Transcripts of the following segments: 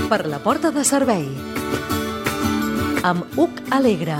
per la porta de servei. Amb Huc Alegre.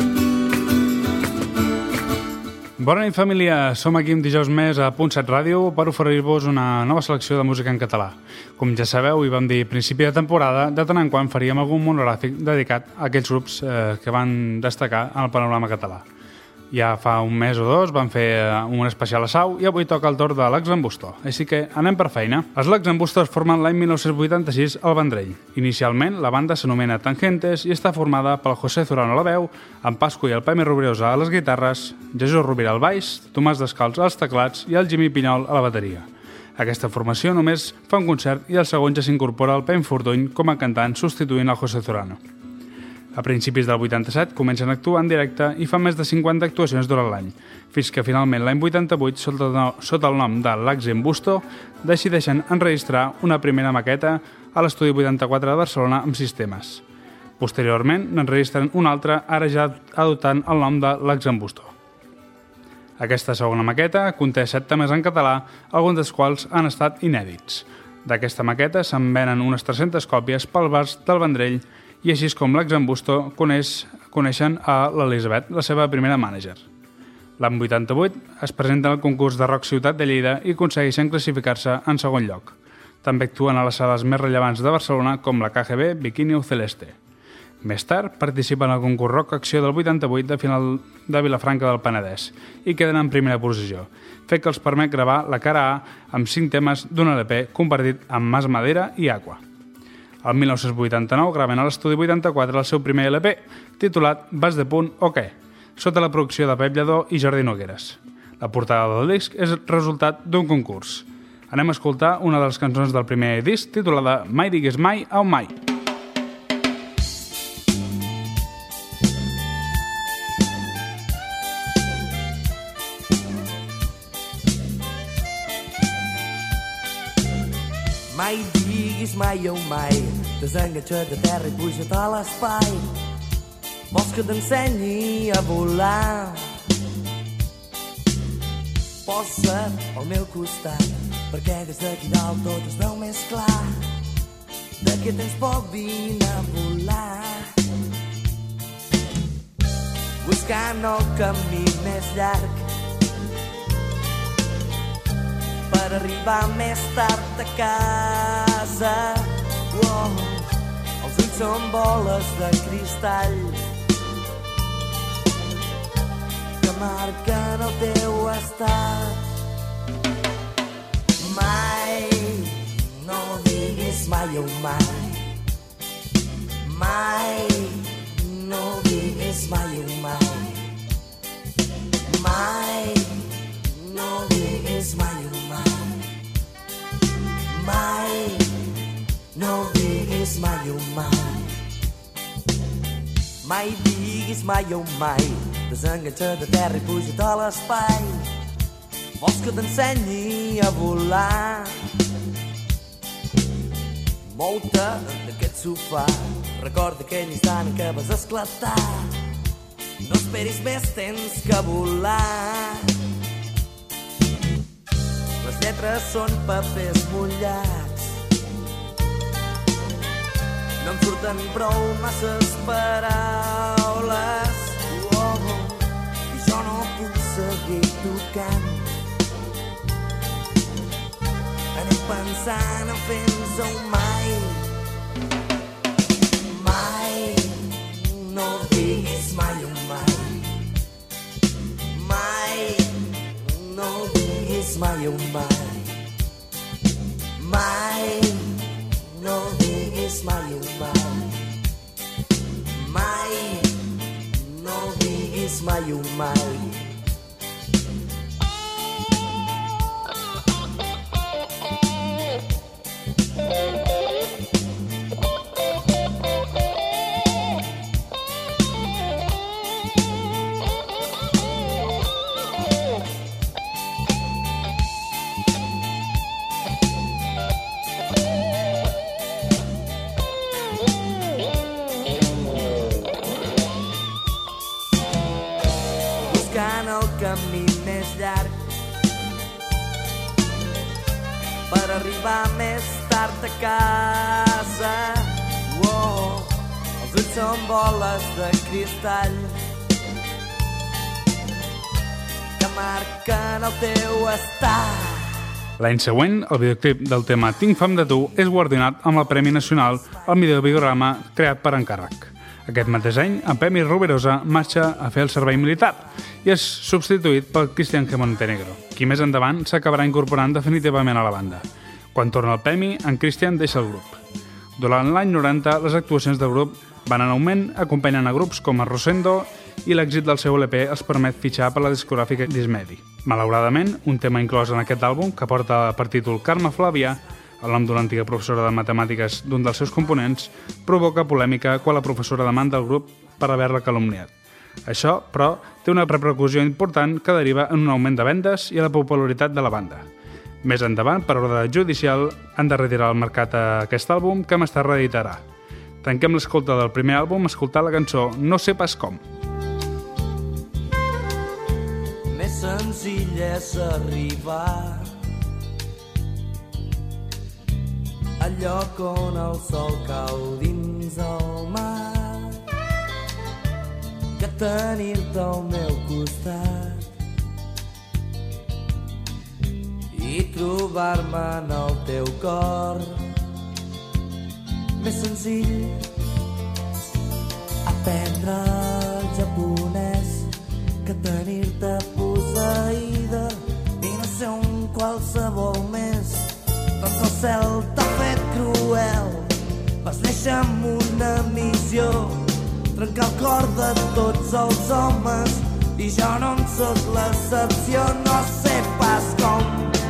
Bona nit, família. Som aquí un dijous més a Punt 7 Ràdio per oferir-vos una nova selecció de música en català. Com ja sabeu, i vam dir a principi de temporada, de tant en quant faríem algun monogràfic dedicat a aquells grups que van destacar en el panorama català. Ja fa un mes o dos vam fer un especial a Sau i avui toca el torn de l'Axambusto. Així que anem per feina. Els l'Axambusto es formen l'any 1986 al Vendrell. Inicialment, la banda s'anomena Tangentes i està formada pel José Zurano a la veu, en Pascu i el Pemi Rubirosa a les guitarres, Jesús Rovira al baix, Tomàs Descalç als teclats i el Jimmy Pinyol a la bateria. Aquesta formació només fa un concert i el segon ja s'incorpora el Pem Fortuny com a cantant substituint el José Zurano. A principis del 87 comencen a actuar en directe i fan més de 50 actuacions durant l'any, fins que finalment l'any 88, sota el nom de l'Axambusto, decideixen enregistrar una primera maqueta a l'estudi 84 de Barcelona amb 6 temes. Posteriorment n'enregistren una altra, ara ja adoptant el nom de l'Axambusto. Aquesta segona maqueta conté 7 temes en català, alguns dels quals han estat inèdits. D'aquesta maqueta se'n venen unes 300 còpies pel bars del Vendrell i així com l'Axambusto coneixen a l'Elisabet, la seva primera mànager. L'any 88 es presenten al concurs de Rock Ciutat de Lleida i aconsegueixen classificar-se en segon lloc. També actuen a les sales més rellevants de Barcelona com la KGB, Bikini o Celeste. Més tard participen al concurs Rock Acció del 88 de final de Vilafranca del Penedès i queden en primera posició, fet que els permet gravar la cara A amb 5 temes d'un LP compartit amb Mas Madera i Aqua. El 1989 graven a l'estudi 84 el seu primer LP, titulat Vas de punt o què?, sota la producció de Pep Lledó i Jordi Nogueres. La portada del disc és resultat d'un concurs. Anem a escoltar una de les cançons del primer disc, titulada Mai digues mai au mai. Mai diguis mai o mai, desenganxa't de terra i puja't a l'espai. Vols que t'ensenyi a volar? Posa't al meu costat, perquè des d'aquí dalt tot es veu més clar. D'aquí tens poc, vine a volar. Buscant el camí més llarg per arribar més tard a casa. Els ulls són boles de cristall que marquen el teu estat. Mai, no diguis mai o mai. Mai, no diguis mai o mai. Mai, no diguis mai o mai. Mai, no diguis mai o mai. Mai diguis mai o mai, desenganxa't de terra i puja't a l'espai. Vols que t'ensenyi a volar? Mou-te d'aquest sofà, recorda aquell instant en què vas esclatar. No esperis més, tens que volar. Les lletres són papers mullats, no em surten prou masses paraules. I jo no puc seguir tocant. Anem pensant en fins a un mai. Mai, no diguis mai un mai. Mai, no diguis mai un mai. Mai, no diguis mai un mai. Mai, no diguis mai un mai. buscant el camí més llarg per arribar més tard a casa. són boles de cristall que marquen el teu estat. L'any següent, el videoclip del tema Tinc fam de tu és guardonat amb el Premi Nacional al millor biograma creat per encàrrec. Aquest mateix any, en Pemi Rubirosa marxa a fer el servei militar i és substituït pel Cristian G. Montenegro, qui més endavant s'acabarà incorporant definitivament a la banda. Quan torna el Pemi, en Cristian deixa el grup. Durant l'any 90, les actuacions del grup van en augment, acompanyant a grups com a Rosendo, i l'èxit del seu LP els permet fitxar per la discogràfica Dismedi. Malauradament, un tema inclòs en aquest àlbum, que porta per títol Carme Flàvia, el nom d'una antiga professora de matemàtiques d'un dels seus components, provoca polèmica quan la professora demanda el grup per haver-la calumniat. Això, però, té una repercussió important que deriva en un augment de vendes i a la popularitat de la banda. Més endavant, per ordre judicial, han de retirar al mercat aquest àlbum que més tard reeditarà. Tanquem l'escolta del primer àlbum escoltant la cançó No sé pas com. Més senzill és arribar al lloc on el sol cau dins el mar que tenir-te al meu costat i trobar-me en el teu cor. Més senzill aprendre el japonès que tenir-te posseïda i no ser un qualsevol més. Doncs el cel t'ha fet cruel, vas néixer amb una missió, trencar el cor de tots els homes i jo no en sóc l'excepció. No sé pas com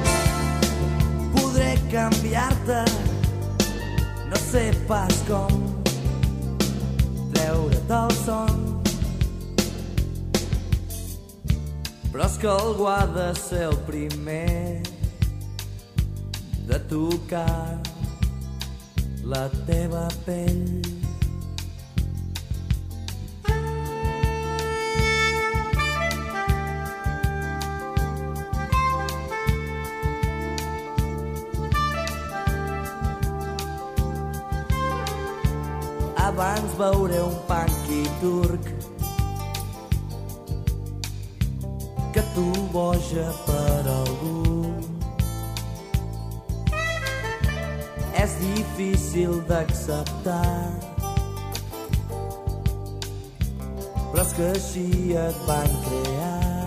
podré canviar-te, no sé pas com treure't el son, però és que algú ha de ser el primer de tocar la teva pell. Abans veuré un punky turc que tu boja per algú. És difícil d'acceptar, però és que així et van crear.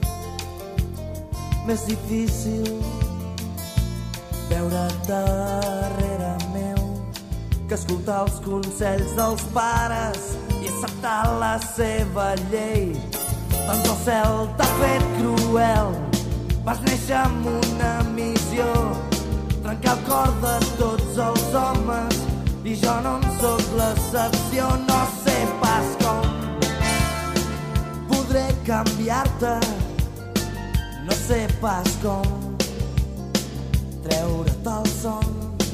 Més difícil veure't darrere meu que escoltar els consells dels pares i acceptar la seva llei. Doncs el cel t'ha fet cruel, vas néixer amb una missió, trencar el cor de tots els homes i jo no en sóc l'excepció. No sé pas com podré canviar-te, no sé pas com treure't el son,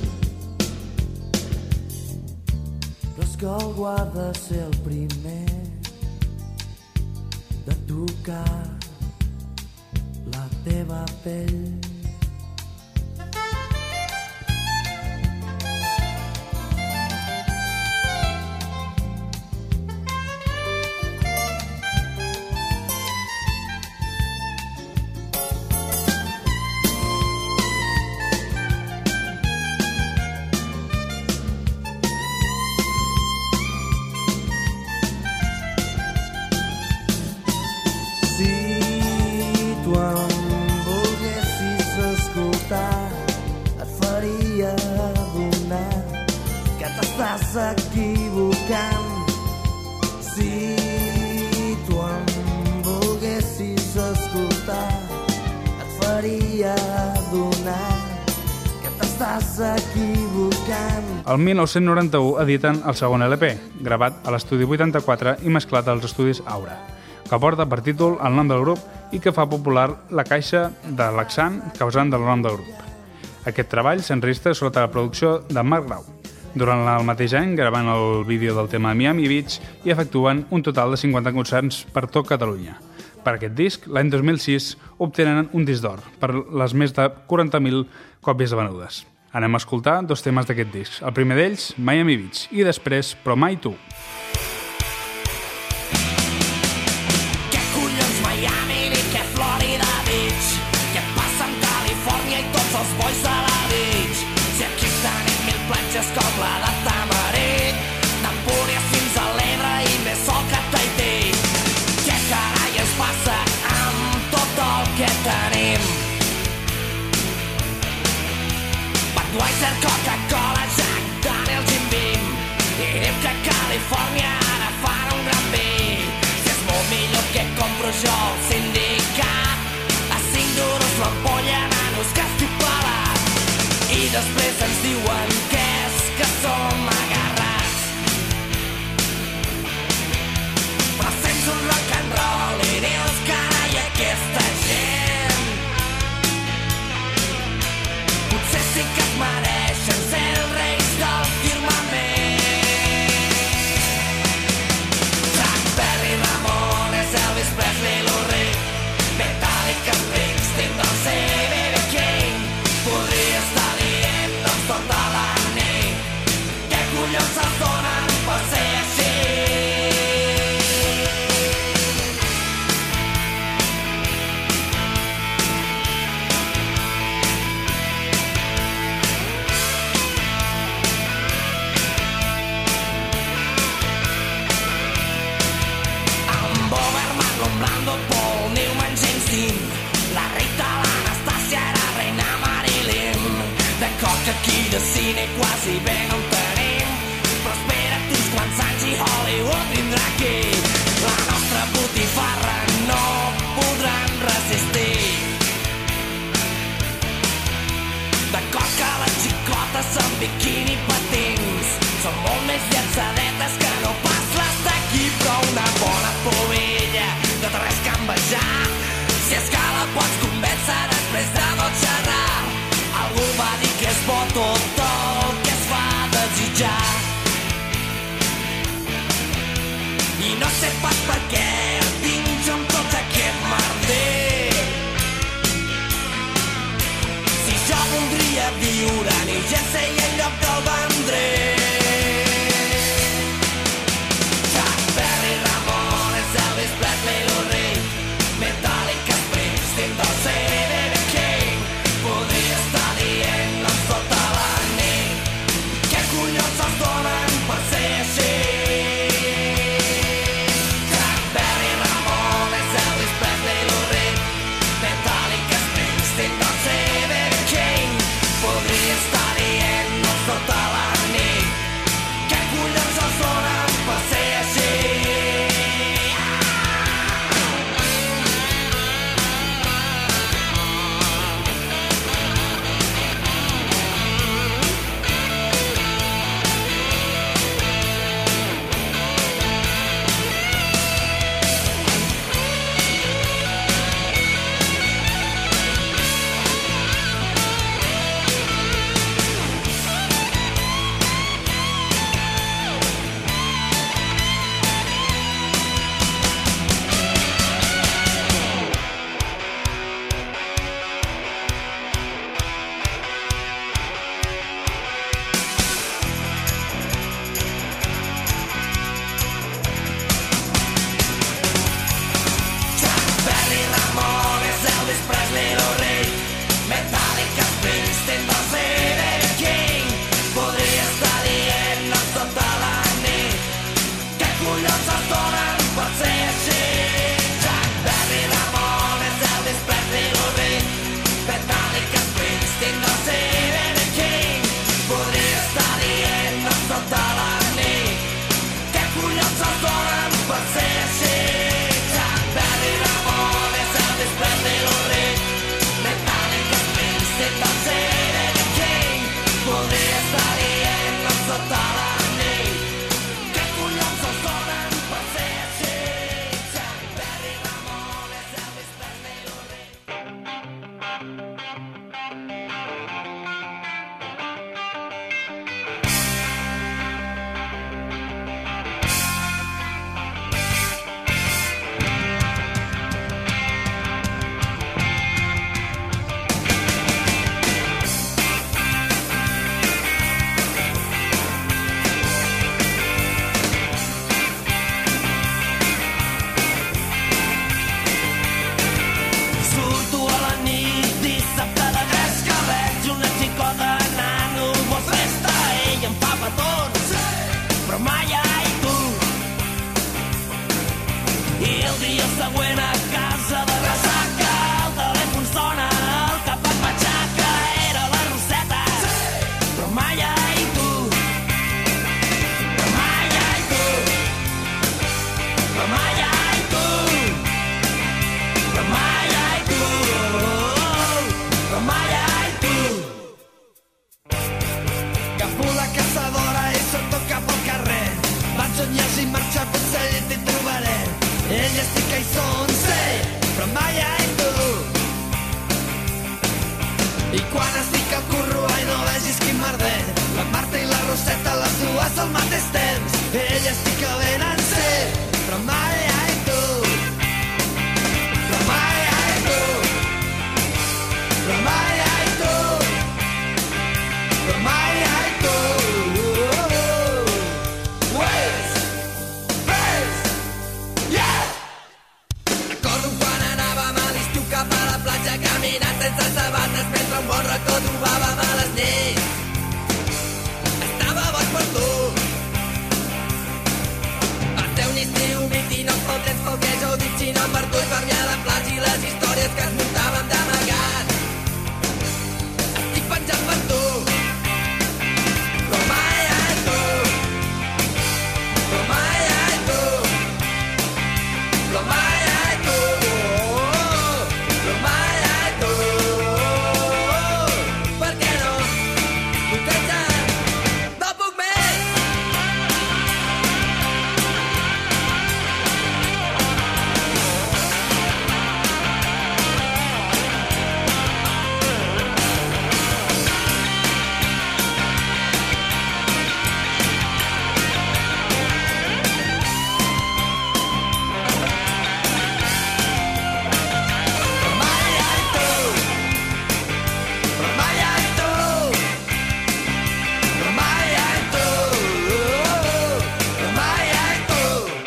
però és que algú ha de ser el primer de tocar la teva pell. Estàs equivocant. Si tu em volguessis escoltar, et faria adonar que t'estàs equivocant. El 1991 editen el segon LP, gravat a l'estudi 84 i mesclat als estudis Aura, que porta per títol el nom del grup i que fa popular la caixa de l'accent causant del nom del grup. Aquest treball s'enregistra sota la producció de Marc Grau. Durant el mateix any, gravant el vídeo del tema Miami Beach i efectuen un total de 50 concerts per tot Catalunya. Per aquest disc, l'any 2006, obtenen un disc d'or per les més de 40.000 còpies venudes. Anem a escoltar dos temes d'aquest disc. El primer d'ells, Miami Beach, i després Però mai tu. bois de la Ridge. Si aquí tenim 1000 platges com la de Tamarit, d'Empúries fins a l'Ebre i més sol que Tahití. Què carai ens passa amb tot el que tenim? Budweiser, Coca-Cola, Jack Daniels, Jim Beam. I diu que a Califòrnia ara fan un gran vi. Si és molt millor que compro jo al sindicat, a 5 duros l'ampolla, nanos, que estic pelat. I després ens diuen que és que som agarrats. Però sents un rock and roll i dius, carai, aquesta gent potser sí que es mereixen ser els reis del firmament. Chuck Berry, Ramones, Elvis Presley, Lou Reed, Metallica, Springsteen, Dorsey, B.B. King. Podria estar dient doncs tota la nit què collons els donen per ser així. Amb Bober, Marlon Brando, Paul Newman, James Dean, la Rita, l'Anastàcia, era reina Marilyn. D'acord que aquí de cine quasi bé no en tenim, però espera't uns quants anys i Hollywood vindrà aquí. La nostra botifarra no podran resistir. D'acord que les xicotes amb biquini patins són molt més llançadetes que no pas les d'aquí, però una bona pobilla no té res que envejar. Si és que la pots convèncer després de tot xerrar. Algú va dir que és bo tot el que es fa desitjar. I no sé pas per què el tinc jo amb tot aquest merder. Si jo voldria viure a New Jersey en lloc del Vendrell. Chuck Berry, Ramones, Elvis Presley, Lou Reed, Metallica, Springsteen, Dorsey, B.B. King. Podria estar dient doncs tota la nit què collons els donen per ser així. Chuck dia següent a casa de ressaca, el telèfon sona, el cap em matxaca, era la Roseta, però mai ai tu, però mai ai tu, però mai ai tu, però mai ai tu, però mai ai tu. Agafo la caçadora i surto cap al carrer, vaig on hi hagi marxa, potser t'hi trobaré. Ella sí que hi són, sí, però mai ai tu. I quan estic al curro, ai, no vegis quin merder, la Marta i la Roseta, les dues al mateix temps. Elles sí que venen, sí, però mai ai tu. Però mai ai tu. Però mai ai tu. Però mai ai tu. Waze, Waze, yeah! Recordo quan anàvem a l'estiu cap a la platja, caminant sense sabates mentre un bon racó trobàvem a les nits. Estava boig per tu. Va ser un estiu 29, pel temps pel que jo ho dic xinant per tu i parlar de plats i les històries que ens muntàvem d'amagat. Estic penjant per tu. Però mai ai tu. Però mai ai tu. Però mai ai tu. Però mai ai tu. Per què no? Contenta. No puc més. Però mai ai tu. Però mai ai tu. Però mai ai tu. Però mai ai tu.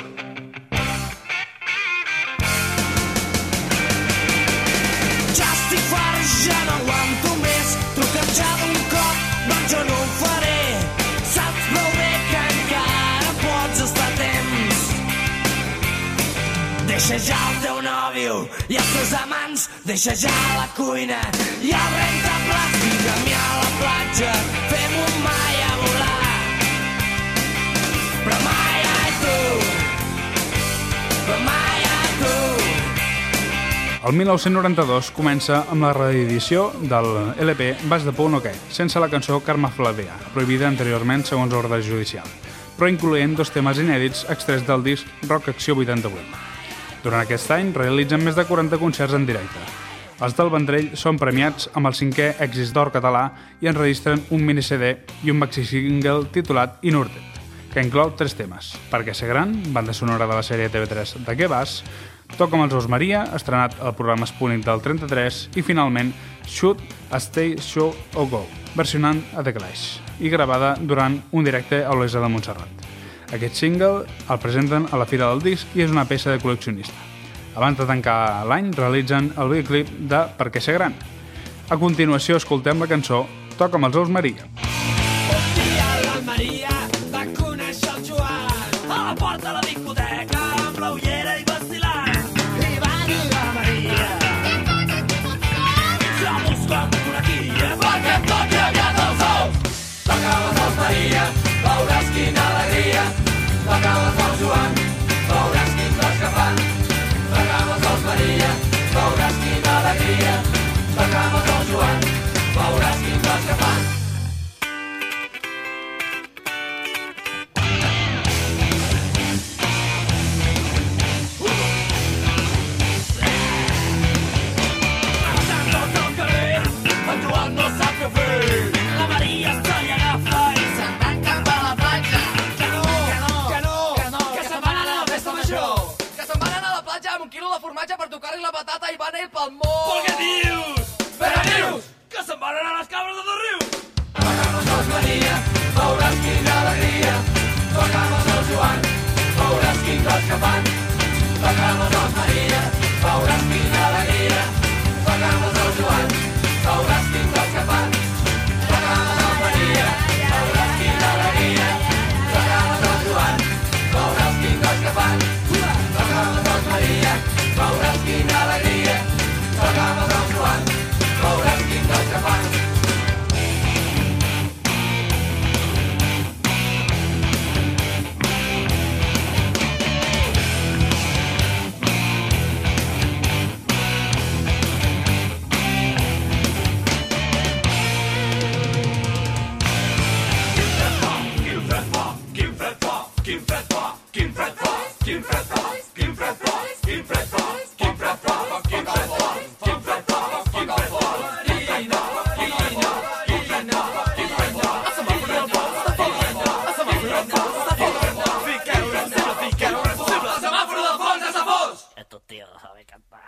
Ja estic fart, ja no aguanto més. Truca'm ja d'un cop, doncs jo no ho faré. Saps prou bé que encara pots estar a temps. Deixa ja el teu nòvio i els teus amants, deixa ja la cuina i el rentaplats, digue'm ja a la platja, fem un mai a volar. Però mai ai tu. Però mai ai tu. El 1992 comença amb la reedició del LP Vas de Pou no caic, sense la cançó Carme Flavia, prohibida anteriorment segons ordre judicial, però incloent 2 temes inèdits extrets del disc Rock Acció 88. Durant aquest any realitzen més de 40 concerts en directe. Els del Vendrell són premiats amb el 5è Èxit d'Or català i enregistren un mini-CD i un maxi-single titulat Inurtet, que inclou 3 temes: Perquè ser gran, banda sonora de la sèrie TV3 De què vas?, Toca amb els Ous Maria, estrenat al programa Spúnic del 33, i finalment Shoot, Stay, Show or Go, versionant a The Clash, i gravada durant un directe a Olesa de Montserrat. Aquest single el presenten a la Fira del Disc i és una peça de col·leccionista. Abans de tancar l'any, realitzen el videoclip de Per què ser gran. A continuació, escoltem la cançó Toca amb els Ous Maria. Un dia la Maria va conèixer el Joan a la porta de la discoteca amb la ullera i vacilant. I va dir la Maria: jo busco una guia perquè em toqui aviat els ous. Toca amb els ous Maria, veuràs quina alegria. Toca amb els ous Joan, veuràs quin cos que fan. Toca amb els ous Maria, veuràs quina alegria. Toca amb els ous Joan, veuràs quin cos que fan. Pel món. Però què dius? Però dius que se'n van anar les cabres de dos rius. Toca amb els ous Maria, veuràs quina alegria. Toca amb els ous Joan, veuràs quin cos que fan. Toca amb els ous Maria, veuràs quina alegria. Toca amb els ous Joan, veuràs quin cos que fan. Toca amb els ous Maria, veuràs quina alegria. Toca amb els ous Joan, veuràs quin cos que fan. Toca amb els ous Maria, Quin fred fa, quin fred fa, quin fred fa, quin fred fa, quin fred fa, quin fred fa, quin fred fa, quin fred fa, Marina, Marina, Marina, quin fred fa, a semàfor del fons de fons, a semàfor del fons de fons, fiqueu impossible, a semàfor del fons de fons. Esto, tío, sabe cantar.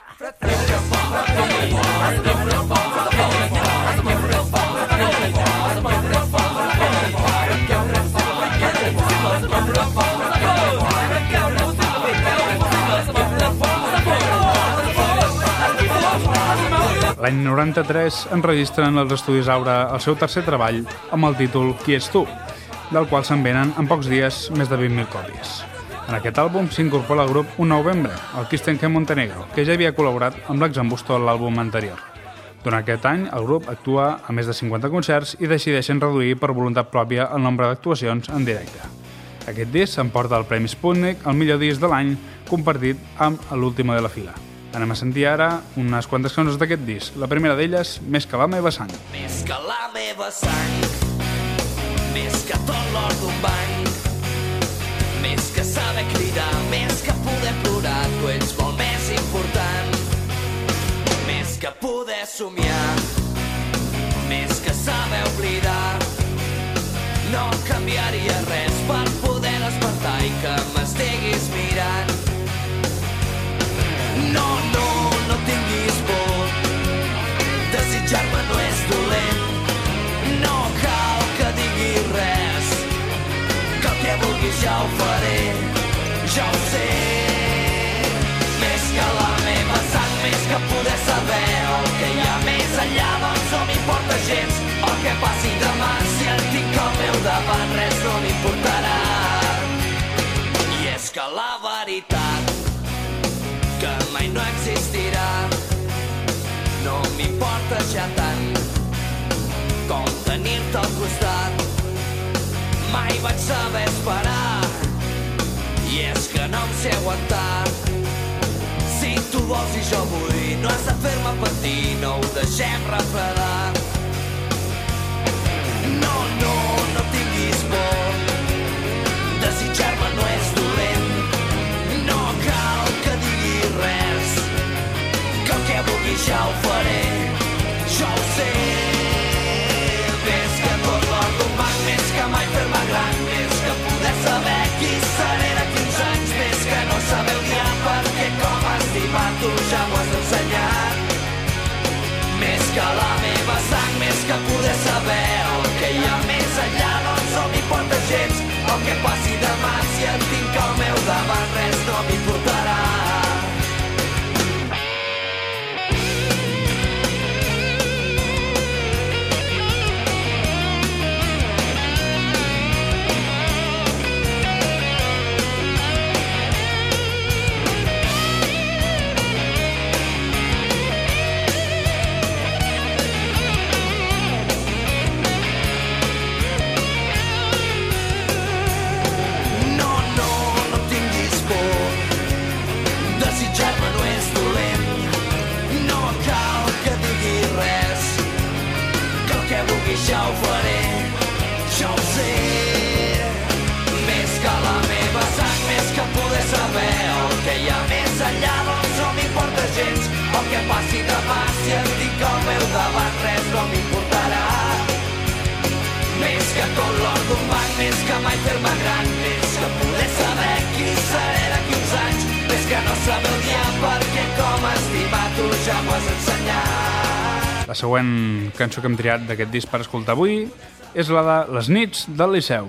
L'any 93 enregistren els Estudis Aura el seu tercer treball amb el títol Qui ets tu?, del qual se'n venen en pocs dies més de 20.000 còpies. En aquest àlbum s'incorpora al grup un nou membre, el Kristen K. Montenegro, que ja havia col·laborat amb l'Exambusto a l'àlbum anterior. Durant aquest any, el grup actua a més de 50 concerts i decideixen reduir per voluntat pròpia el nombre d'actuacions en directe. Aquest disc s'emporta el Premi Sputnik, el millor disc de l'any, compartit amb l'última de la fila. Anem a sentir ara unes quantes cançons d'aquest disc. La primera d'elles, Més que la meva sang. Més que la meva sang, més que tot l'or d'un banc, més que saber cridar, més que poder plorar, tu ets molt més important. Més que poder somiar, més que saber oblidar, no canviaria res per poder despertar i que m'estiguis mirant. No, no, no tinguis por, desitjar-me no és dolent, no cal que diguis res, que el que vulguis ja ho faré, ja ho sé. Més que la meva sang, més que poder saber el que hi ha més enllà, doncs no m'importa gens el que passi demà, si el tinc al meu davant res no m'importarà. I és que la veritat que mai no existirà no m'importa ja tant com tenir-te al costat. Mai vaig saber esperar i és que no em sé aguantar. Si tu vols i jo vull, no has de fer-me patir, no ho deixem refredar. No, no, no tinguis por, desitjar-me no és dolent, no cal que diguis res, que el que vulguis ja ho faré, ja ho sé. Més que tot l'or d'un banc, més que mai fer-me gran, més que poder saber qui seré d'aquí uns anys, més que no saber odiar perquè com estimar tu ja m'ho has ensenyat. Més que la meva sang, més que poder saber el que hi ha més enllà, doncs no m'importa gens el que passi demà, si et tinc al meu davant res no m'importarà. Ja ho faré, ja ho sé. Més que la meva sang, més que poder saber el que hi ha més enllà, doncs no m'importa gens el que passi demà, si et tinc al meu davant res no m'importarà. Més que tot l'or d'un banc, més que mai fer-me gran, més que poder saber qui seré d'aquí uns anys, més que no saber odiar perquè com estimar tu ja m'ho has ensenyat. La següent cançó que hem triat d'aquest disc per escoltar avui és la de Les nits del Liceu.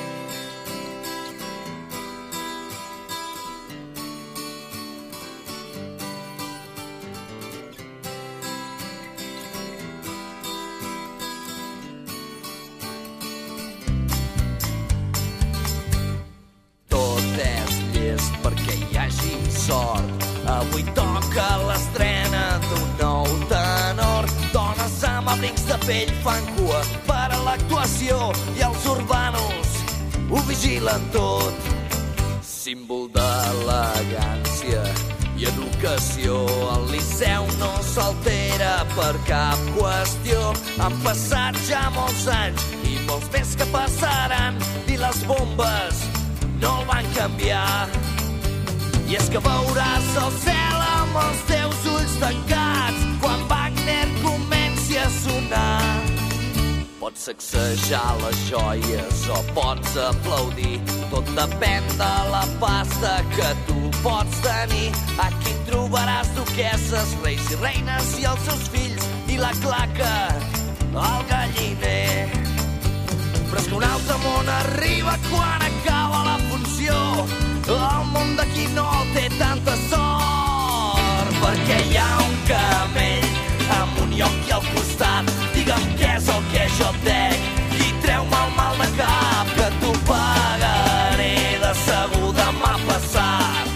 Tot és llest perquè hi hagi sort. Avui toca l'estrena d'un nou tenor. Dones amb abrics de pell fan cua per a l'actuació i els urbanos ho vigilen tot. Símbol d'elegància i educació, el Liceu no s'altera per cap qüestió. Han passat ja molts anys i molts més que passaran i les bombes no el van canviar. I és que veuràs el cel amb els teus ulls tancats quan Wagner comenci a sonar. Pots sacsejar les joies o pots aplaudir, tot depèn de la pasta que tu pots tenir. Aquí trobaràs duquesses, reis i reines i els seus fills i la claca, el galliner. Però és que un altre món arriba quan acaba la funció, el món d'aquí no té tanta sort, perquè hi ha un camell amb un lloc i al costat. Digue'm què és el que jo dec i treu-me el mal de cap, que t'ho pagaré de segur demà passat.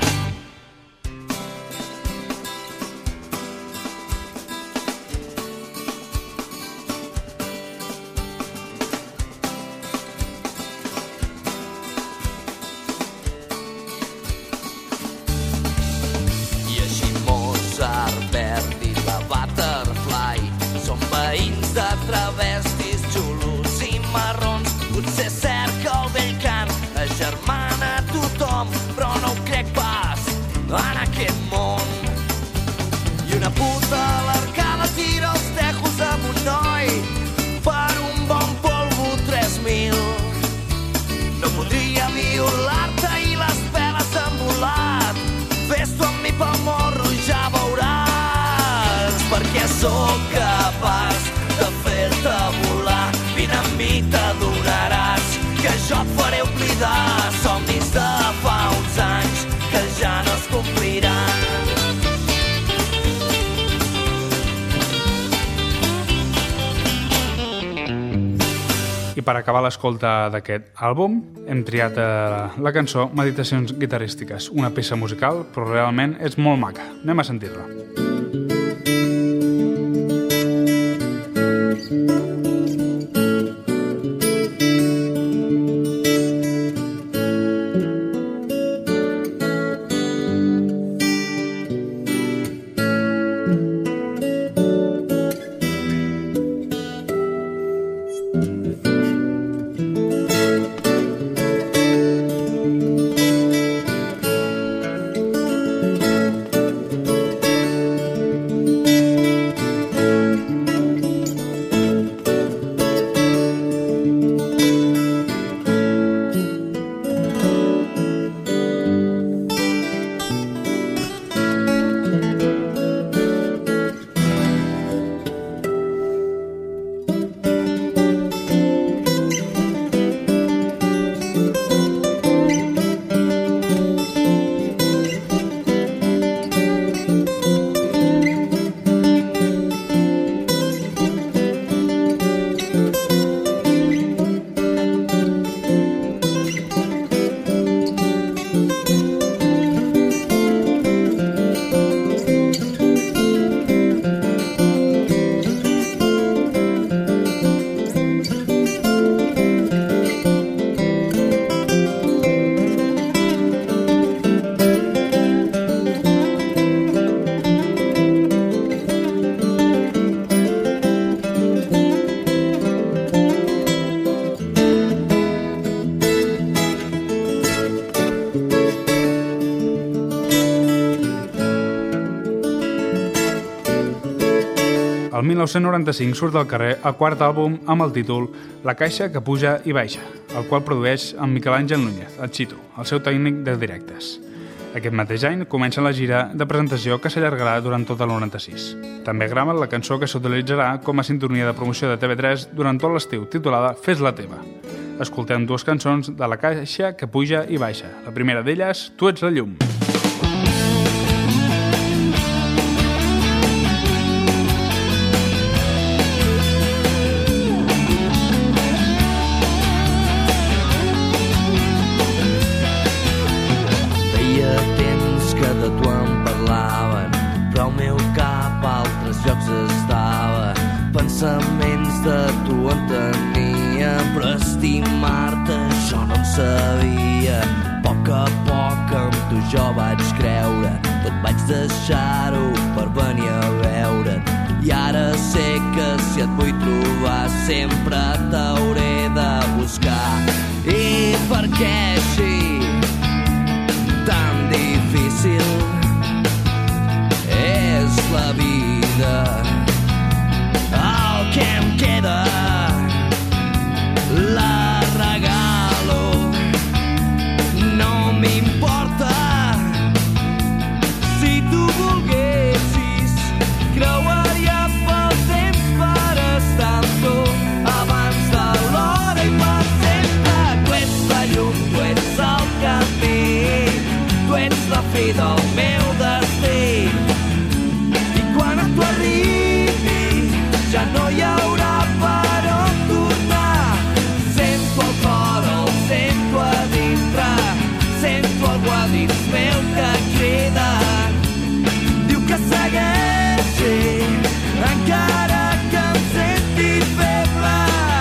De travestis, xulos i marrons, potser és cert que el vell cant agermana tothom, però no ho crec pas en aquest món. I una puta a l'arcada tira els tejos amb un noi per un bon polvo 3.000. No podria violar-te i les peles han volat, fes-t'ho amb mi pel morro i ja veuràs, perquè sóc capaç de fer-te volar. Vine amb mi, t'adonaràs que jo et faré oblidar somnis de fa uns anys que ja no es compliran. I per acabar l'escolta d'aquest àlbum hem triat la cançó Meditacions guitarrístiques, una peça musical però realment és molt maca. Anem a sentir-la. El 1995 surt al carrer el quart àlbum amb el títol La caixa que puja i baixa, el qual produeix en Miquel Àngel Núñez, el Chito, el seu tècnic de directes. Aquest mateix any comença la gira de presentació que s'allargarà durant tot el 96. També grava la cançó que s'utilitzarà com a sintonia de promoció de TV3 durant tot l'estiu, titulada Fes la teva. Escoltem dues cançons de La caixa que puja i baixa. La primera d'elles, Tu ets la llum. Pensaments de tu en tenia, però estimar-te jo no en sabia. A poc amb tu jo vaig creure, tot vaig deixar-ho per venir a veure't. I ara sé que si et vull trobar sempre t'hauré de buscar. I per què així? fi del meu destí. I quan a tu arribi ja no hi haurà per on tornar. Sento el cor, el sento a dintre, sento algú a dins meu que crida. Diu que segueixi encara que em senti feble.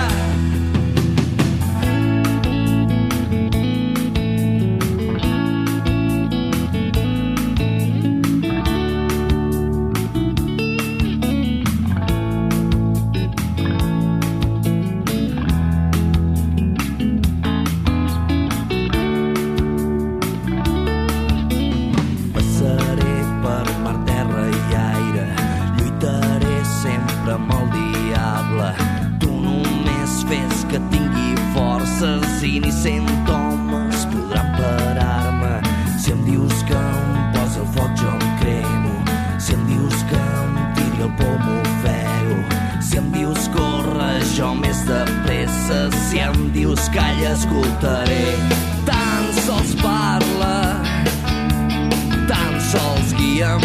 Passaré per mar, terra i aire, lluitaré sempre amb el diable. Tu només fes que tingui forces i ni 100 homes podran parar-me. Si em dius que em posi el foc jo em cremo, si em dius que em tiri el por m'ofego, si em dius corre jo més de pressa, si em dius calla escoltaré. Tan sols parla, tan sols guia'm,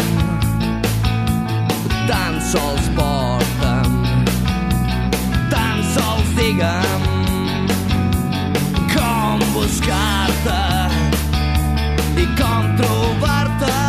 tan sols porta'm, tan sols digue'm com buscar-te i com trobar-te.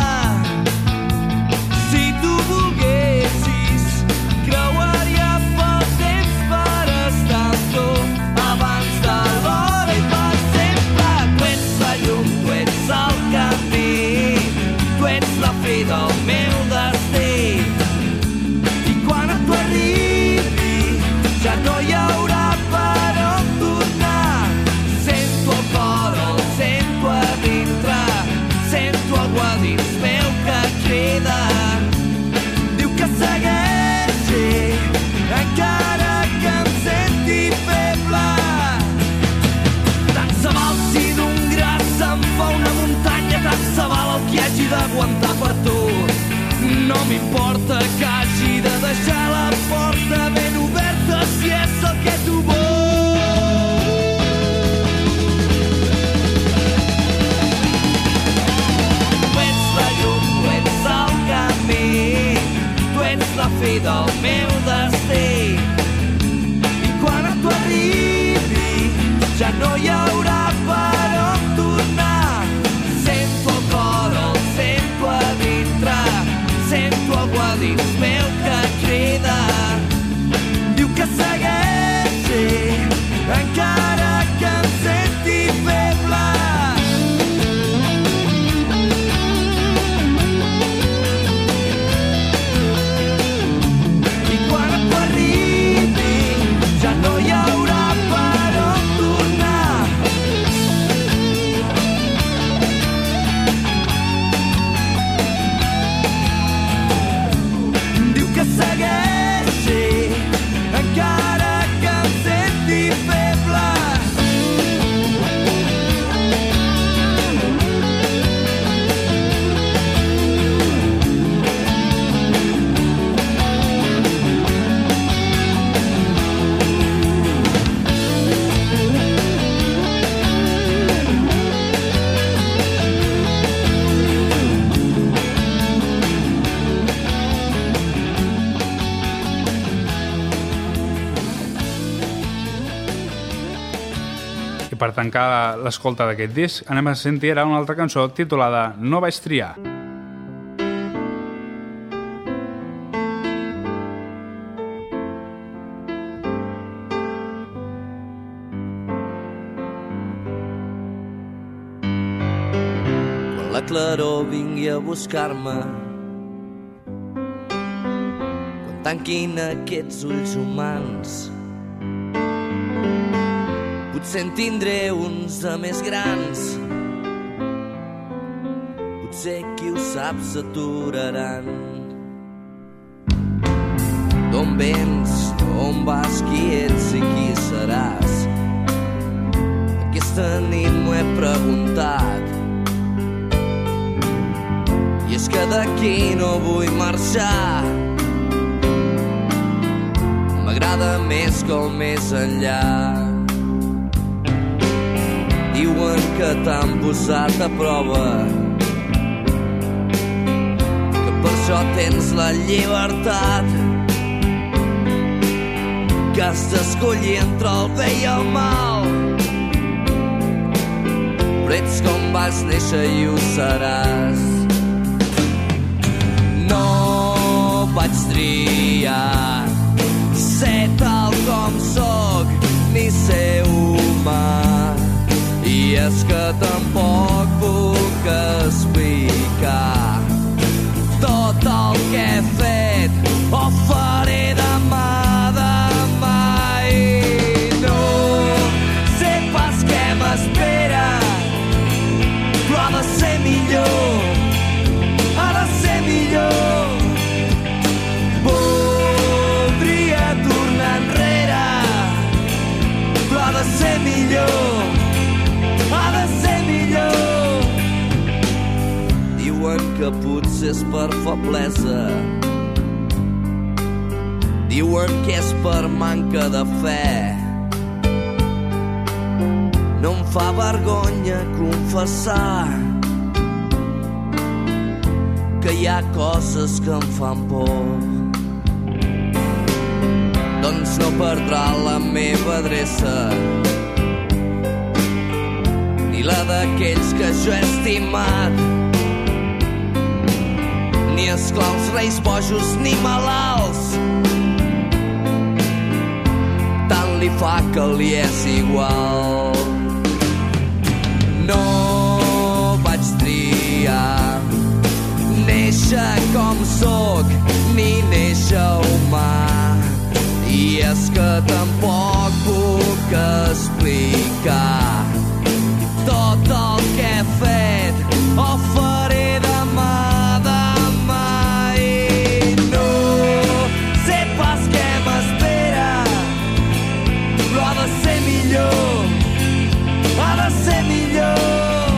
Si tu volguessis, creuaria pel temps per estar amb tu abans de l'hora i per sempre. Tu ets la llum, tu ets el camí, tu ets la fi del meu destí. I quan a tu arribi ja no hi haurà per on tornar. Sento el cor, el sento a dintre, sento algú a dins meu que crida. Diu que segueixi encara que em senti feble. Tant se val si d'un gra se'n fa una muntanya, tant se val el que hagi d'aguantar per tu. No m'importa que hagi de deixar la porta ben oberta si és el que tu vols. Tu ets la llum, tu ets el camí, tu ets la fi del meu destí. I quan a tu arribi ja no hi haurà per on tornar. Sento el cor, el sento a dintre, sento algú a dins meu que crida. Diu que segueixi encara que em senti feble. I quan a tu arribi ja no hi haurà per on tornar. Diu que segueixi encara que em senti feble. I per tancar l'escolta d'aquest disc anem a sentir ara una altra cançó titulada No vaig triar. Quan la claror vingui a buscar-me, quan tanquin aquests ulls humans, potser en tindré uns de més grans, potser qui ho sap s'aturaran. D'on vens, d'on vas, qui ets i qui seràs? Aquesta nit m'ho he preguntat, i és que d'aquí no vull marxar. M'agrada més que el més enllà. Diuen que t'han posat a prova, Per això tens la llibertat que has d'escollir entre el bé i el mal. Però ets com vas néixer i ho seràs. No vaig triar ser tal com sóc ni ser humà, i és que tampoc puc explicar tot el que he fet o faré demà. I no sé pas què m'espera, però ha de ser millor, ha de ser millor. Voldria tornar enrere, però ha de ser millor, ha de ser millor. Diuen que potser és per feblesa, diuen que és per manca de fe. No em fa vergonya confessar que hi ha coses que em fan por. Doncs no perdrà la meva adreça, ni la d'aquells que jo he estimat, ni esclaus, reis bojos, ni malalts. Tant li fa que li és igual. No vaig triar néixer com sóc, ni néixer humà, i és que tampoc puc explicar tot el que he fet o faré demà. I no sé pas què m'espera, però ha de ser millor, ha de ser millor.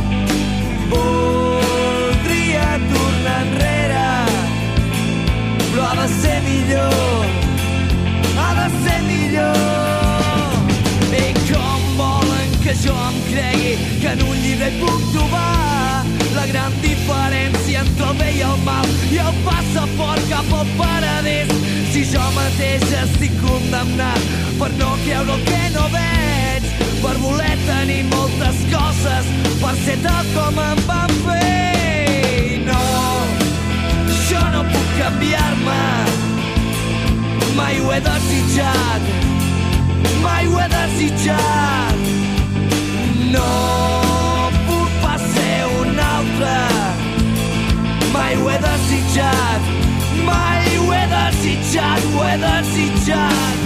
Voldria tornar enrere, però ha de ser millor, ha de ser millor. I com volen que jo em cregui que en un llibre puc trobar la gran diferència entre el bé i el mal i el passaport cap al paradís, si jo mateix estic condemnat per no creure el que no veig, per voler tenir moltes coses, per ser tal com em van fer. No, jo no puc canviar-me, mai ho he desitjat, mai ho he desitjat. No puc pas ser un altre, mai ho he desitjat, mai ho he desitjat, ho he desitjat.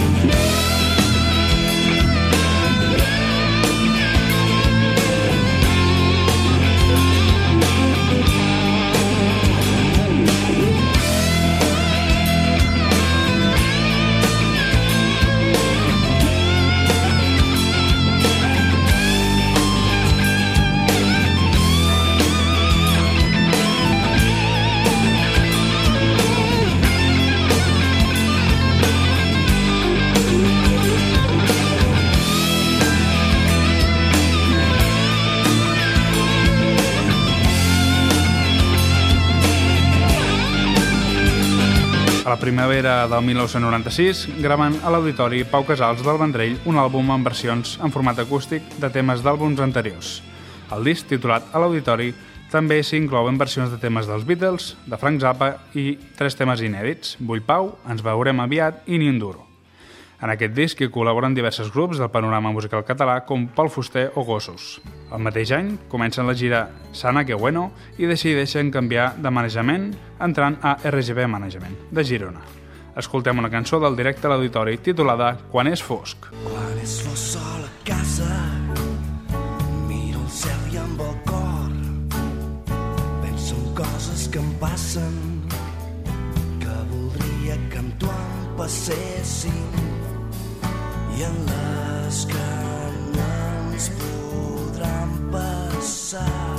A la primavera del 1996 graven a l'Auditori Pau Casals del Vendrell un àlbum en versions en format acústic de temes d'àlbums anteriors. El disc, titulat A l'Auditori, també s'hi inclouen versions de temes dels Beatles, de Frank Zappa i 3 temes inèdits: Vull Pau, Ens veurem aviat i Ni un duro. En aquest disc hi col·laboren diversos grups del panorama musical català com Pol Fuster o Gossos. El mateix any comencen la gira Sana que bueno i decideixen canviar de manejament entrant a RGB Management, de Girona. Escoltem una cançó del directe a l'Auditori titulada Quan és fosc. Quan és fosc sol a casa, miro el cel i amb el cor penso en coses que em passen, que voldria que amb tu em passessin, i en les que no ens podran passar.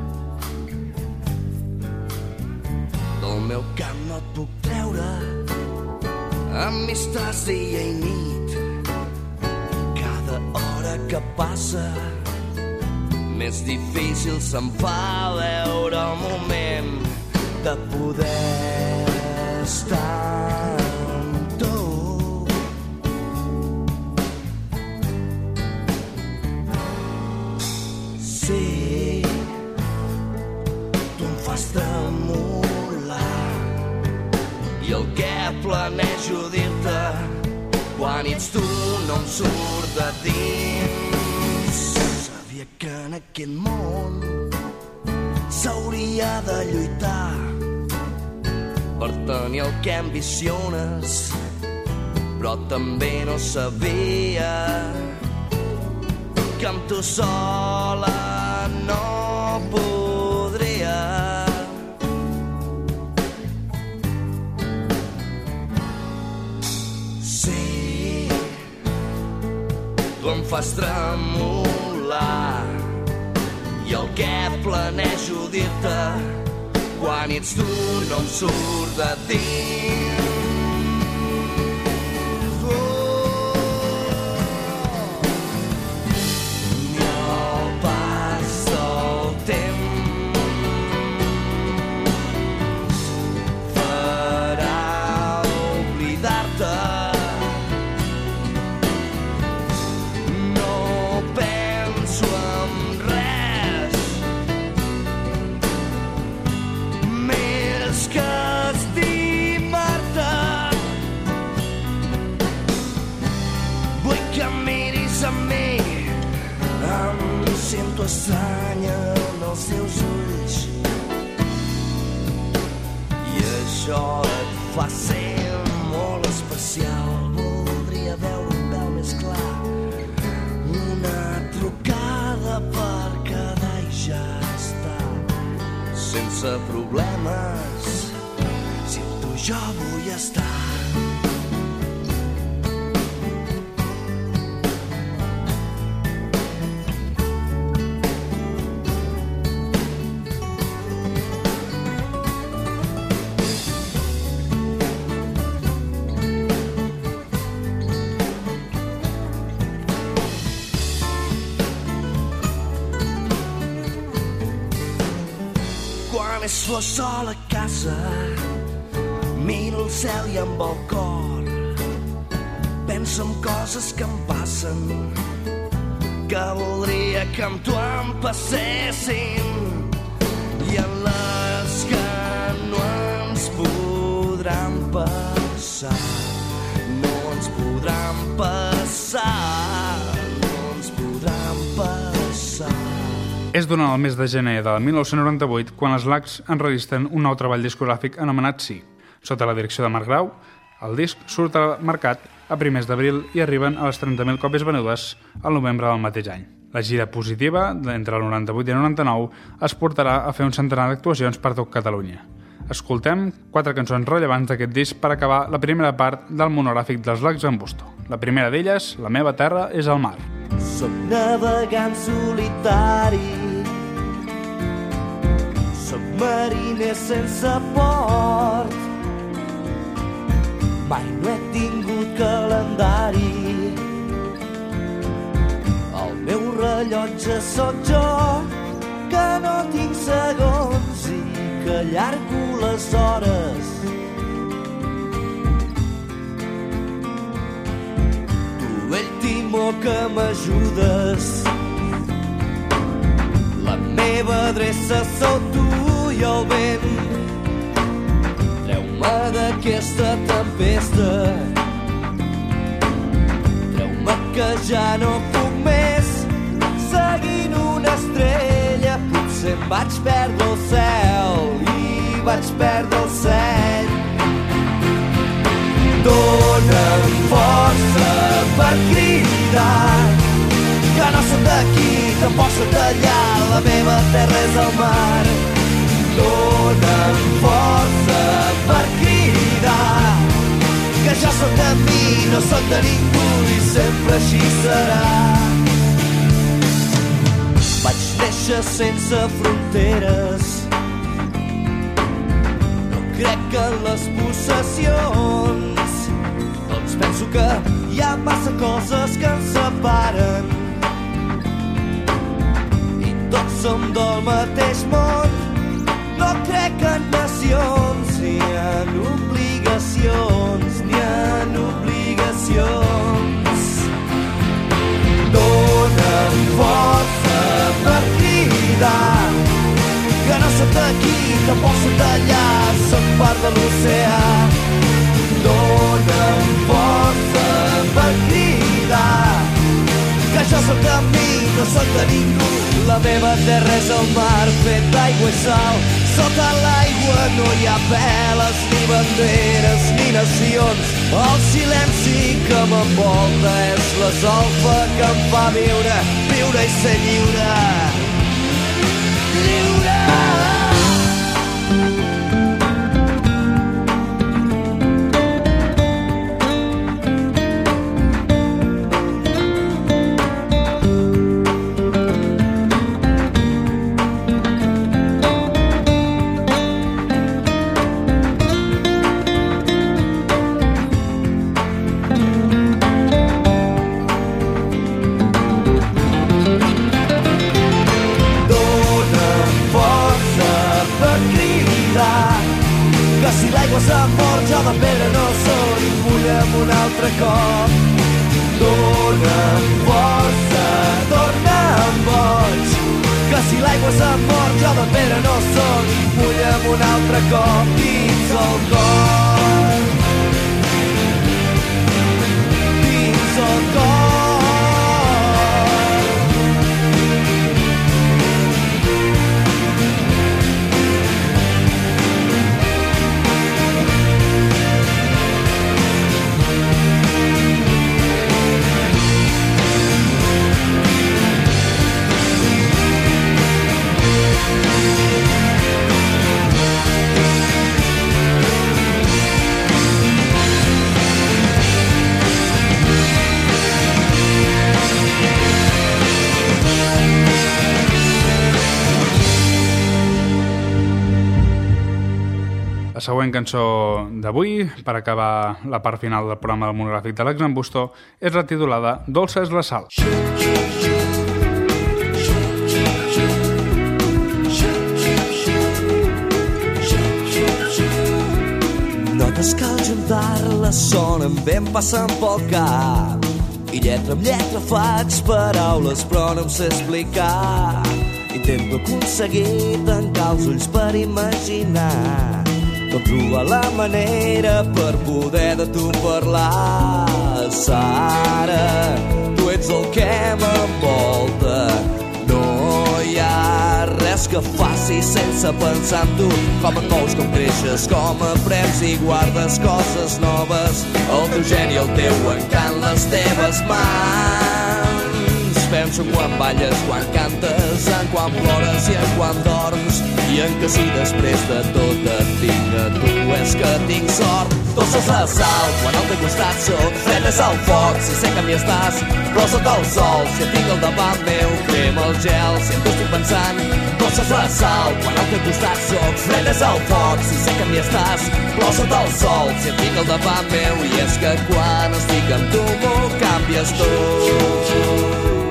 Del meu cap no et puc treure amistats dia i nit. Cada hora que passa més difícil se'm fa veure el moment de poder estar amb tu. Sí, tu em fas tremolar i el que planejo dir-te quan ets tu no em surt de dins. Sabia que en aquest món s'hauria de lluitar per tenir el que ambiciones, però també no sabia que amb tu sola no podria. Sí, tu em fas tremolar i el que planejo dir-te quan ets tu no em surt de dins. Sento estranya en els teus ulls i això et fa ser molt especial. Voldria veure un pèl més clar, una trucada per quedar i ja està, sense problemes. Si amb tu jo vull estar. És flor sol a casa, miro el cel i amb el cor penso en coses que em passen, que voldria que amb tu em passessin i en les que no ens podran passar, no ens podran passar, no ens podran passar. És durant el mes de gener de 1998 quan els Lacs enregistren un nou treball discogràfic anomenat Sí. Sota la direcció de Marc Grau, el disc surt al mercat a primers d'abril i arriben a les 30.000 còpies venudes al novembre del mateix any. La gira positiva, d'entre el 98 i el 99, es portarà a fer un centenar d'actuacions per tot Catalunya. Escoltem 4 cançons rellevants d'aquest disc per acabar la primera part del monogràfic dels Lacs en Busto. La primera d'elles, La meva terra és el mar. Soc navegant solitari, soc mariner sense port, mai no he tingut calendari, el meu rellotge sóc jo, que no tinc segons i que allargo les hores. Vell timó que m'ajudes, la meva adreça sou tu i el vent. Treu-me d'aquesta tempesta, treu-me que ja no puc més, seguint una estrella. Potser em vaig perdre el cel i vaig perdre el seny. Dóna'm força per cridar, que no soc d'aquí, tampoc soc d'allà, la meva terra és el mar. Dóna'm força per cridar, que jo soc de mi, no soc de ningú i sempre així serà. Vaig néixer sense fronteres, no crec en les possessions, penso que hi ha massa coses que ens separen i tots som del mateix món. No crec en nacions il·lusions ni en obligacions. Dóna'm força per cridar, que no sóc d'aquí, tampoc sóc d'allà, sóc part de l'oceà. Dóna'm força per cridar, que jo sóc de mi, no sóc de ningú. La meva terra és el mar fet d'aigua i sal. Sota l'aigua no hi ha veles, ni banderes, ni nacions. El silenci que m'envolta és la solfa que em fa viure, viure i ser lliure. Lliure! Si l'aigua s'ha mort, jo de pedra no soc, mulla'm un altre cop. Dóna'm força, torna'm boig, que si l'aigua s'ha mort, jo de pedra no soc, mulla'm un altre cop dins el cor. Dins el cor. La següent cançó d'avui, per acabar la part final del programa del monogràfic de l'Àlex Embustó, és la titulada Dolça és la sal. Notes que al juntar-les sonen ben passant pel cap, i lletra amb lletra faig paraules però no em sé explicar. Intento aconseguir tancar els ulls per imaginar, no trobar la manera per poder de tu parlar. Sara, tu ets el que m'envolta, no hi ha res que faci sense pensar en tu. Com et mous, com creixes, com aprens i guardes coses noves. El teu geni, el teu encant, les teves mans. Penso en quan balles, quan cantes, en quan plores i en quan dorms, i en que si després de tot et tinc a tu és que tinc sort. Dolça és la sal, quan al teu costat soc, fred és el foc, si sé que m'hi estàs, però sota el sol, si et tinc al davant meu, crema el gel, si en tu estic pensant. Dolça és la sal, quan al teu costat soc, fred és el foc, si sé que m'hi estàs, però sota el sol, si et tinc al davant meu, i és que quan estic amb tu m'ho canvies tot.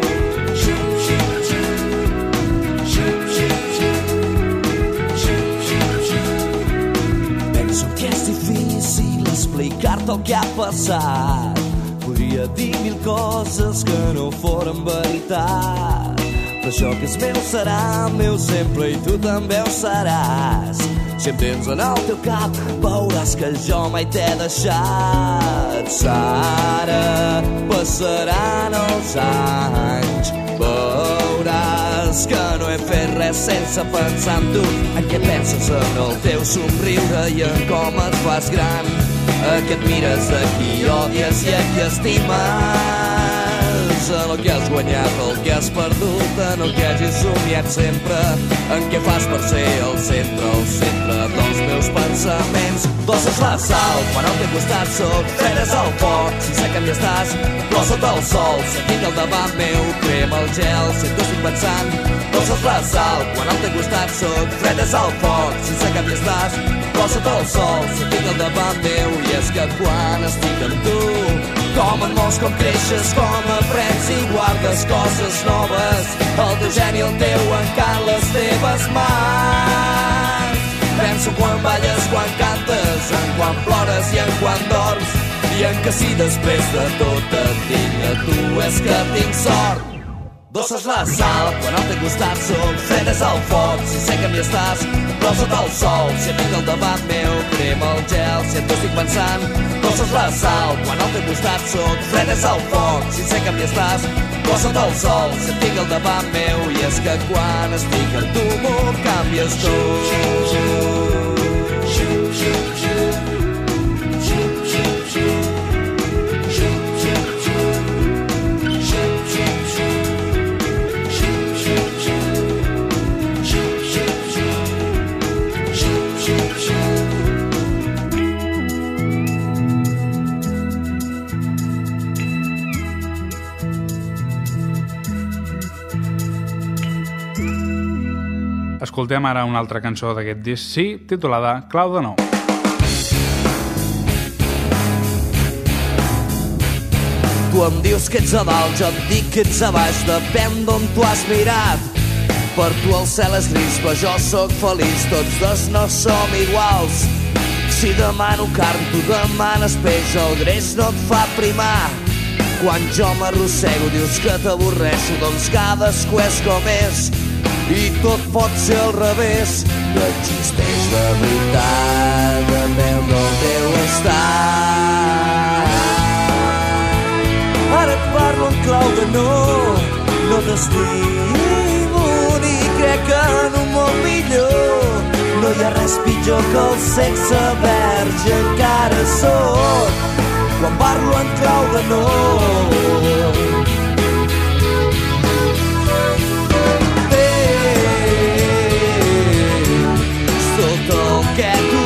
Explicar-te el que ha passat, podria dir mil coses que no foren veritat, però això que és meu serà meu sempre i tu també ho seràs. Si em tens en el teu cap veuràs que jo mai t'he deixat. Sara, passaran els anys, veuràs que no he fet res sense pensar en tu, en què penses, en el teu somriure i en com et fas gran, a qui et mires, a qui odies i a qui estimes, en el que has guanyat, el que has perdut, en el que hagis somiat sempre, en què fas per ser el centre dels meus pensaments. Dolça és la sal, quan al teu costat soc, fred és el foc, si sé que m'hi estàs, però sota el sol, si et tinc al davant meu, crema el gel, si tu estic pensant. Dolça és la sal, quan al teu costat soc, fred és el foc, si sé que m'hi estàs, però sota el sol, si et tinc al davant meu, i és que quan estic amb tu, com et mous, com creixes, com aprens i guardes coses noves, el teu geni, el teu encant, les teves mans. Penso quan balles, quan cantes, en quan quan plores i en quan dorms, dient que si després de tot et tinc a tu és que tinc sort. Dolces la sal, quan al teu costat soc fred és el foc, si sé que m'hi estàs, però sota el sol, si et tinc al davant meu, crema el gel, si et tu estic pensant. Dolces la sal, quan al teu costat soc fred és el foc, si sé que m'hi estàs, però sota el sol, si et tinc al davant meu, i és que quan estic amb tu m'ho canvies tot. Escoltem ara una altra cançó d'aquest disc, sí, titulada Clau de Nou. Tu em dius que ets a dalt, jo et dic que ets a baix, depèn d'on tu has mirat. Per tu el cel és gris, però jo sóc feliç, tots dos no som iguals. Si demano carn, tu demanes peix, el greix no et fa primar. Quan jo m'arrossego dius que t'avorreixo, doncs cadascú és com és, i tot pot ser al revés. No existeix la veritat arreu del teu estat. Ara et parlo en clau de no t'estimo ni crec que en un món millor no hi ha res pitjor que el sexe verge encara sóc quan parlo en clau de no. Tot el que tu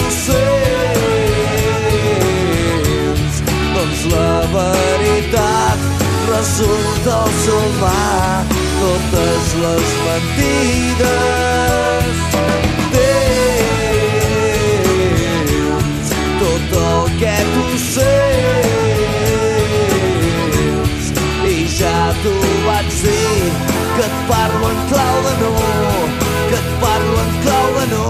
sents, doncs la veritat resulta el sumar totes les mentides. Tens tot el que tu sents i ja t'ho vaig dir que et parlo en clau de no, que et parlo en clau de no.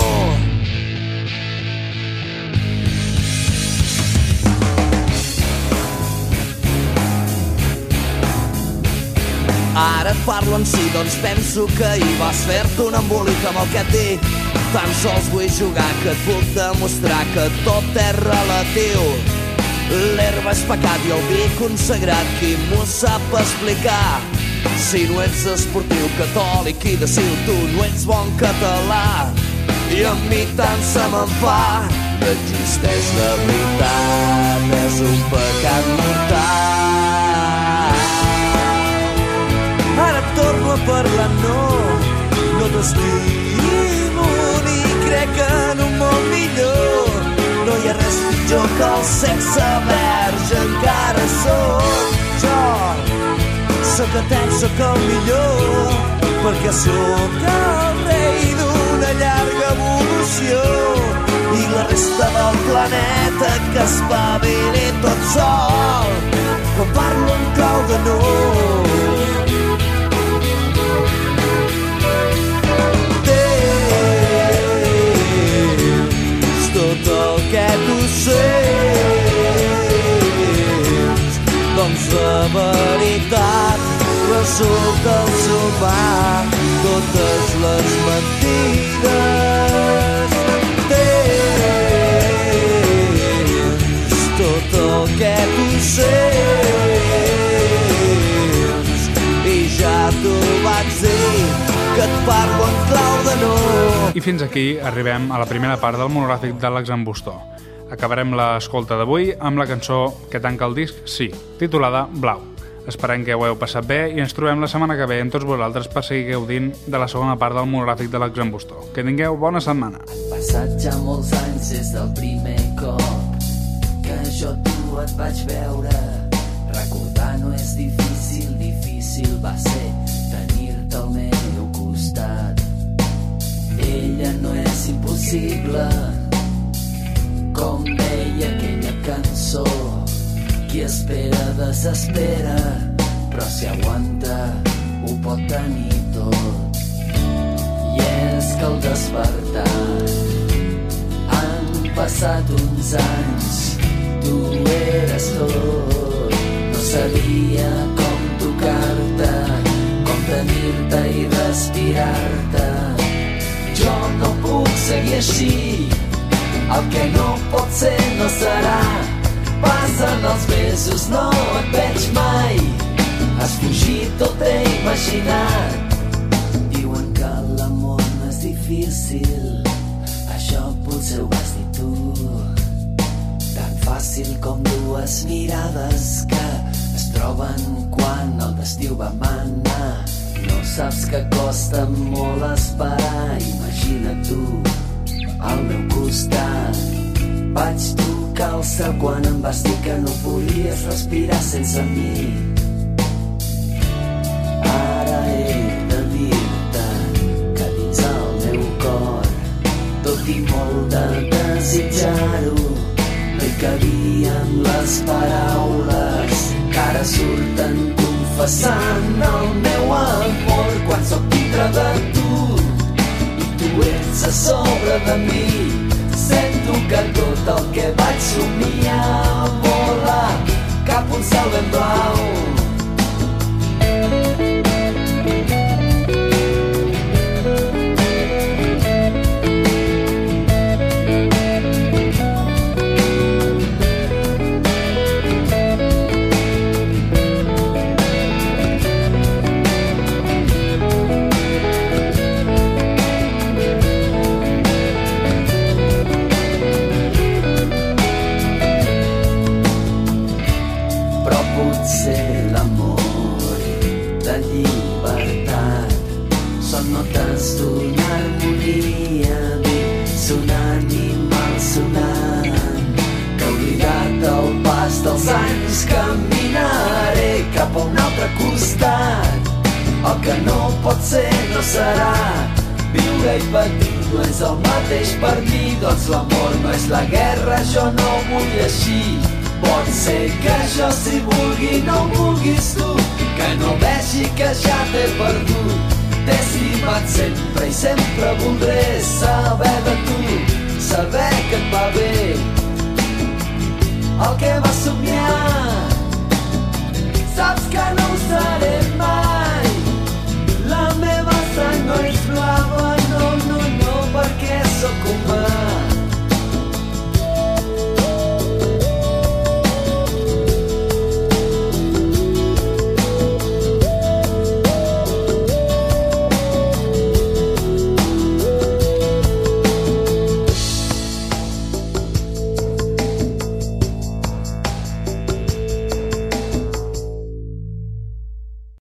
Ara et parlo en si, doncs penso que hi vas fer-te un embolic amb el que et dic. Tan sols vull jugar que et puc demostrar que tot és relatiu. L'herba és pecat i el vi consagrat, qui m'ho sap explicar? Si no ets esportiu, catòlic i deciu, tu no ets bon català. I a mi tant se me'n fa, no existeix la veritat, és un pecat mortal. Ara et torno a parlar, no t'estimo ni crec que en un món millor no hi ha res pitjor que el sexe verge encara sóc jo. Sóc atès, sóc el millor, perquè sóc el rei d'una llarga evolució i la resta del planeta que espavili tot sol quan parlo en clau de no. Tot el que tu sents, doncs la veritat resulta el sumar totes les mentides. Tens tot el que tu sents i ja t'ho vaig dir que et parlo en clau de no. I fins aquí arribem a la primera part del monogràfic d'Àlex Embustó. Acabarem l'escolta d'avui amb la cançó que tanca el disc, sí, titulada Blau. Esperem que ho heu passat bé i ens trobem la setmana que ve amb tots vosaltres per seguir gaudint de la segona part del monogràfic d'Àlex Embustó. Que tingueu bona setmana. Han passat ja molts anys des del primer cop que jo tu et vaig veure. Recordar no és difícil, difícil va ser tenir-te al meu costat. Ella no és impossible, com deia aquella cançó. Qui espera desespera, però si aguanta ho pot tenir tot. I és que al despertar han passat uns anys, tu eres tot. No sabia com tocar-te, com tenir-te i respirar-te. Jo no puc seguir així, el que no pot ser no serà. Passen els mesos, no et veig mai, has fugit, tot he imaginat. Diuen que l'amor no és difícil, això potser ho vas dir tu. Tan fàcil com dues mirades que es troben quan el destí ho va manar. No saps que costa molt esperar, imagina tu al meu costat. Vaig tocar el cel quan em vas dir que no podies respirar sense mi. Ara he de dir-te que dins el meu cor, tot i molt de desitjar-ho, no hi cabien les paraules que ara surten confessant el meu amor. Quan soc dintre de tu i tu ets a sobre de mi, sento que tot el que vaig somiar vola cap un cel ben blau. Potser l'amor de llibertat són notes d'una harmonia dissonant i malsonant, que oblidat el pas dels anys caminaré cap a un altre costat. El que no pot ser no serà, viure i patir no és el mateix per mi. Doncs l'amor no és la guerra, jo no vull així. Pot ser que jo si vulgui no vulguis tu, que no vegi que ja t'he perdut. T'he estimat sempre i sempre voldré saber de tu, saber que et va bé el que vas somiar.